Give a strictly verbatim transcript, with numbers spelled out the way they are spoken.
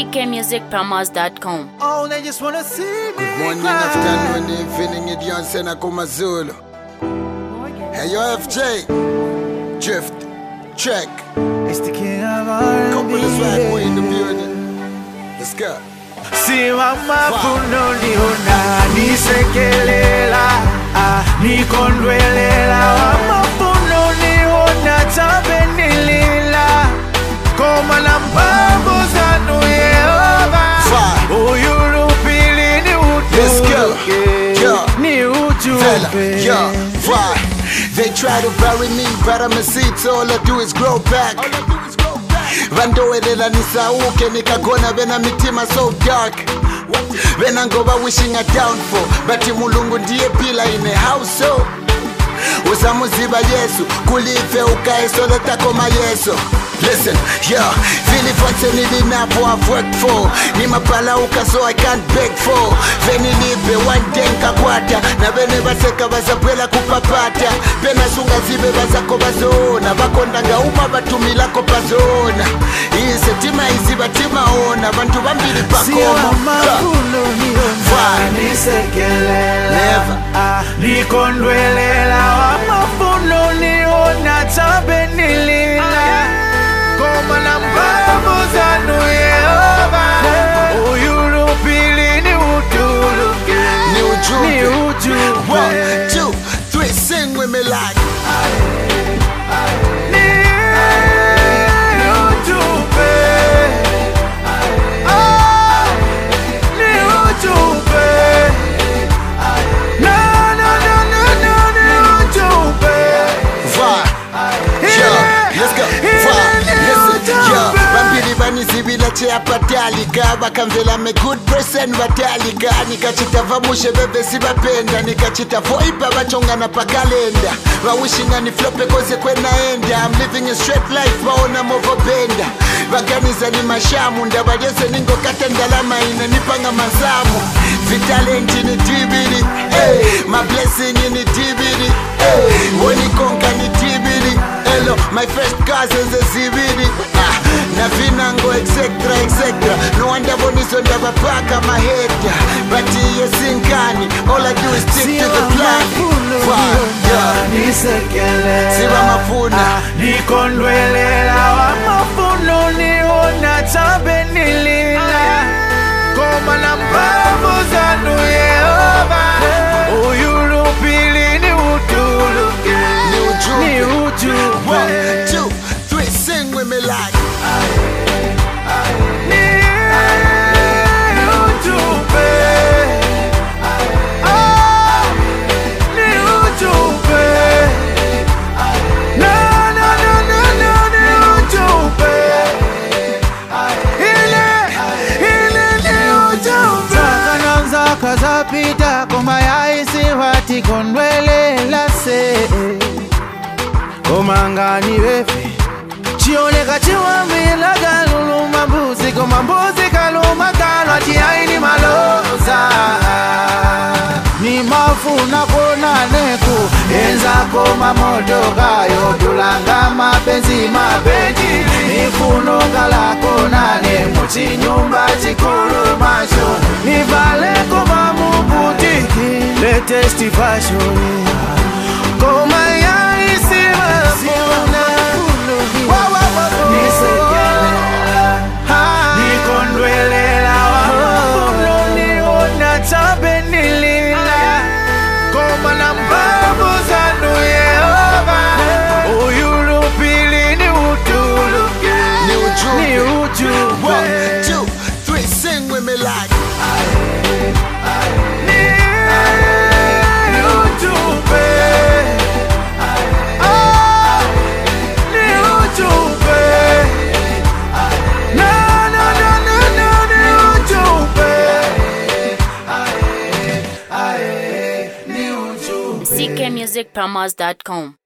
C K music promos dot com. Oh, they just wanna see me. Good morning, afternoon, evening, Idionse na Kumazulu. Hey, yo, F J. Drift. Check. It's the king of R Couple and is right boy in the B. building. Let's go. Si mama puno niona nisekelela ah nikondwelela mama puno niona tabenilila koma na mbambo zanu Yehova uyurupili ni utuke ni utuke Yo, fly. They try to bury me, but I'm a seed, so all I do is grow back. Vandowelela nisauke nikagona vena mitima so dark. Vena ngoba wishing a downfall, but mulungu ndiye pila in a house so usamuziba Yesu kulive ukae sole takoma Yesu. Listen, yeah, vili vote nilinapo I've worked for. Ni mapala uka so I can't beg for. Veni nipe one day nkakwata na vene vaseka vasapwela kupapata. Pena sunga zibe vasako bazona vakondanga uma batumilako pazona. Ise tima iziba tima ona vantu vambili pakoma. Nisekelela ah, nikondwelela wamafuno niona tabenilila koma na mbambo zanu Yehova uyurupili ni utuluke Ni ujuke. ni ujuke One, two, three, sing with me like Zibila chea patalika Bakamvela me good person batalika Nikachita vamushe bebe sibapenda Nikachita voipa bachonga na pakalenda Wawishinga ni flope koze kwena enda I'm living a straight life baona movo benda Baganiza ni mashamu Ndabadese ningo katendalama ina nipanga mazamu Vitalenti ni tibiri hey. My blessing ni tibiri hey. Wonikonka ni tibiri Hello, my first cousins is zibiri ah. Na vinango etc etc No wonder bonizo ndabapaka maheta But yes inkani All I do is stick to the plan Nisekelela Siba mafuna nikondwelela wamafuno niona tabenilila koma na mbambo zanu Yehova uyurupili ni utuluke Ni ujuke. ni ujuke One, two, three, sing with me like Kazapita koma yaisi wati kondwelela se koma ngani wefe chioneka chiwambila galuluma mbuzi koma mbuzi kaluma kalwa chiaini maloza ni mafuna kona neku enza koma modoka yodulanga mapenzi mapenzi nifuno kala kona ne muchi nyumba chikuru masho nivale koma mubutiki latest fashion koma ya isima funa nisekelela nikondwelela wamafuno niona tabenilila koma na mbambo zanu Yehova uyurupili ni utuluke Ni ujuke. ni ujuke One, two, three, sing with me like C K music promos dot com.